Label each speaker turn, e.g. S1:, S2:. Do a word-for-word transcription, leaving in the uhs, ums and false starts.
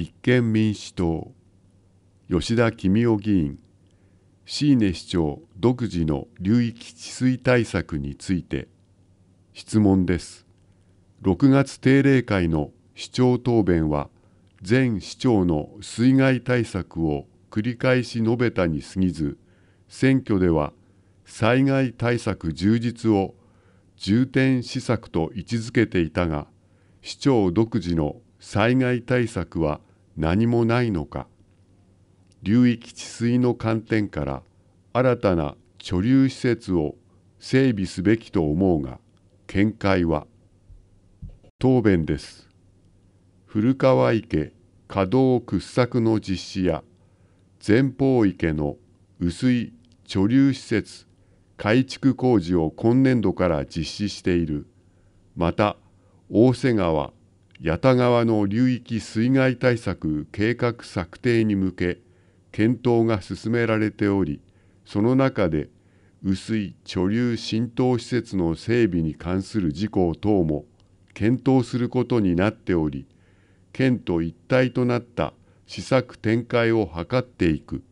S1: 立憲民主党吉田公夫議員、椎根市長独自の流域治水対策について質問です。ろくがつ定例会の市長答弁は、前市長の水害対策を繰り返し述べたに過ぎず、選挙では災害対策充実を重点施策と位置づけていたが、市長独自の災害対策は何もないのか。流域治水の観点から新たな貯留施設を整備すべきと思うが、見解は。答弁です。古川池河道掘削の実施や前方池の雨水貯留施設改築工事を今年度から実施している。また、大瀬川、八田川の流域水害対策計画策定に向け、検討が進められており、その中で雨水貯留浸透施設の整備に関する事項等も検討することになっており、県と一体となった施策展開を図っていく。